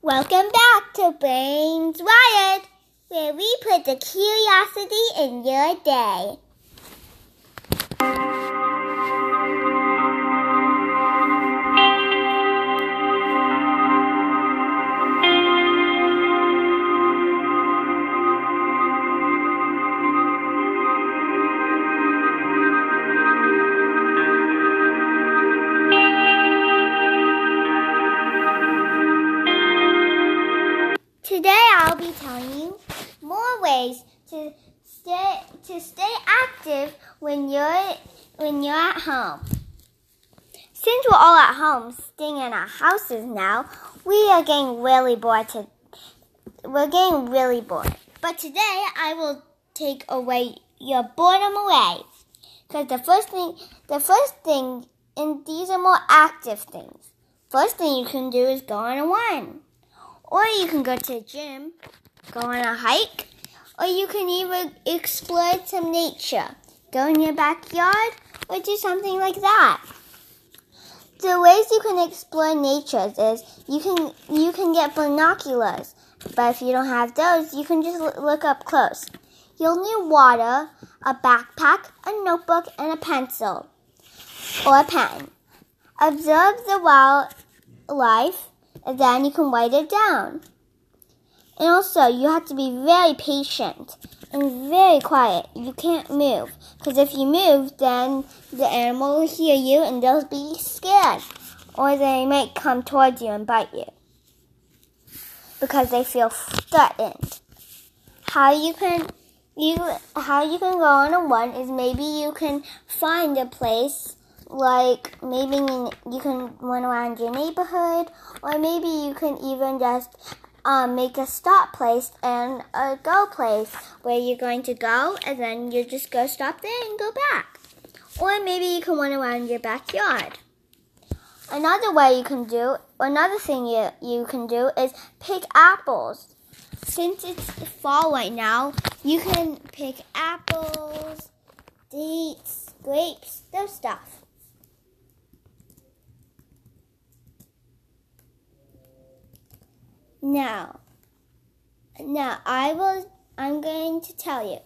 Welcome back to Brains Wired, where we put the curiosity in your day. Today I'll be telling you more ways to stay active when you're at home. Since we're all at home, staying in our houses now, we're getting really bored. But today I will take away your boredom away, because the first thing, and these are more active things. First thing you can do is go on a run. Or you can go to the gym, go on a hike, or you can even explore some nature. Go in your backyard or do something like that. The ways you can explore nature is you can get binoculars, but if you don't have those, you can just look up close. You'll need water, a backpack, a notebook, and a pencil or a pen. Observe the wildlife, and then you can write it down. And also, you have to be very patient and very quiet. You can't move, because if you move, then the animal will hear you and they'll be scared. Or they might come towards you and bite you, because they feel threatened. How you can go on a run is maybe you can find a place. Like maybe you can run around your neighborhood, or maybe you can even just make a stop place and a go place where you're going to go, and then you just go stop there and go back. Or maybe you can run around your backyard. Another thing you can do is pick apples. Since it's fall right now, you can pick apples, dates, grapes, those stuff. Now I'm going to tell you.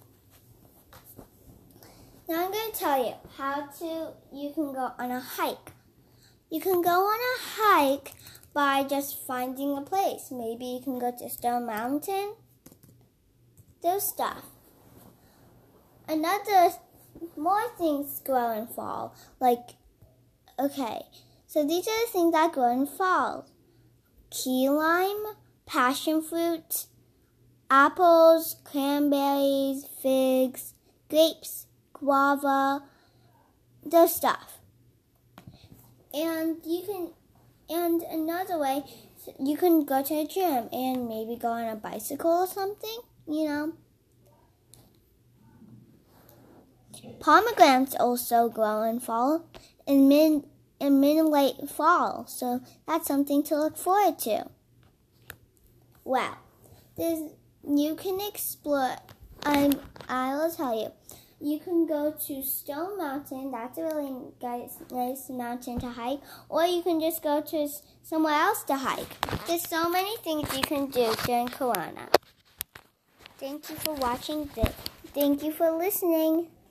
Now I'm going to tell you how you can go on a hike. You can go on a hike by just finding a place. Maybe you can go to Stone Mountain. Those stuff. More things grow in fall. So these are the things that grow in fall. Key lime, passion fruit, apples, cranberries, figs, grapes, guava, those stuff. And another way, you can go to a gym and maybe go on a bicycle or something, Pomegranates also grow in fall and mid-late fall, so that's something to look forward to. Well, you can explore. I will tell you. You can go to Stone Mountain. That's a really nice mountain to hike. Or you can just go to somewhere else to hike. There's so many things you can do during Corona. Thank you for watching this. Thank you for listening.